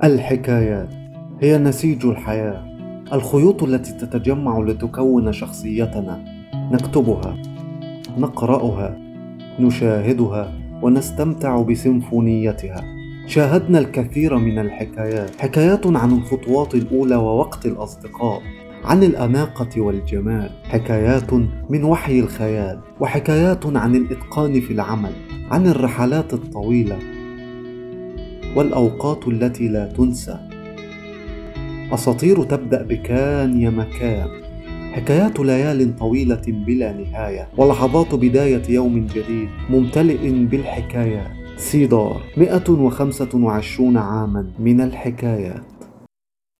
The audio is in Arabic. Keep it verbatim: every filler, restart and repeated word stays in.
الحكايات هي نسيج الحياة، الخيوط التي تتجمع لتكون شخصيتنا. نكتبها، نقرأها، نشاهدها، ونستمتع بسيمفونيتها. شاهدنا الكثير من الحكايات، حكايات عن الخطوات الأولى ووقت الأصدقاء، عن الأناقة والجمال، حكايات من وحي الخيال، وحكايات عن الإتقان في العمل، عن الرحلات الطويلة والأوقات التي لا تنسى. أساطير تبدأ بكان يا مكان، حكايات ليال طويلة بلا نهاية، ولحظات بداية يوم جديد ممتلئ بالحكايات. سيدار، مئة وخمسة وعشرون عاما من الحكايات.